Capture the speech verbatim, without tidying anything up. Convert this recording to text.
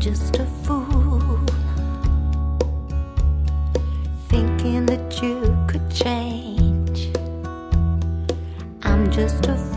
just a fool, thinking that you could change. I'm just a fool.